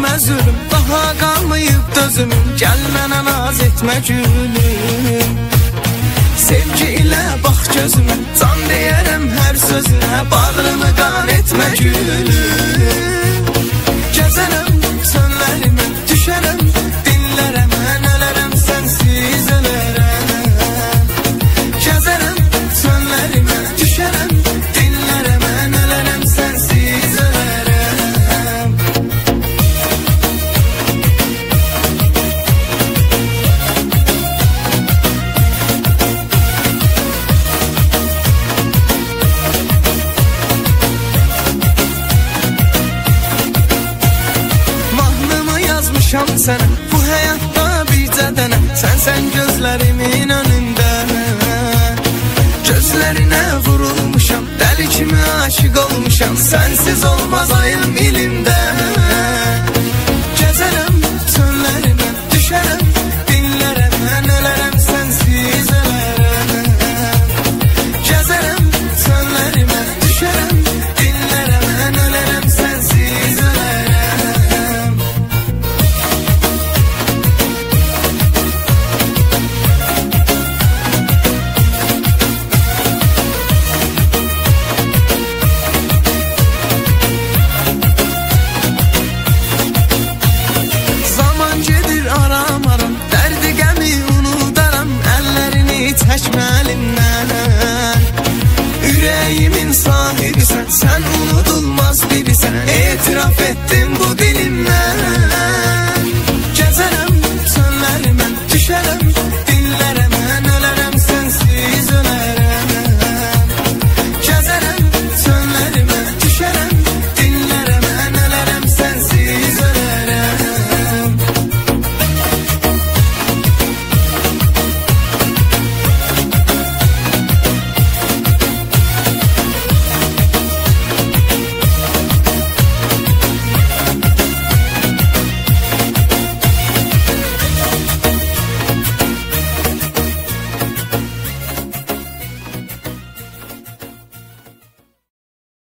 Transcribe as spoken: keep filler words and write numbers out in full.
etmə zülüm, daha qalmayıb dözümüm, gəl mənə naz etmə gülüm. Sevgi ilə bax gözümə, can deyərəm hər sözünə, bağrını qan etmə gülüm. Gəzərəm sönlərimə, düşərəm dinlərəmə, nələrəm sənsiz ölərəm. Gəzərəm sönlərimə, düşərəm dinlərəmə, nələrəm sənsiz ölərəm. Mahnımı yazmışam sənə, bu həyatda bircə dənə, sənsən gözlərimin önündə. Gözlərinə vurulmuşam, dəli kimi aşıq olmuşam, sənsiz olmaz ayım ilimdə.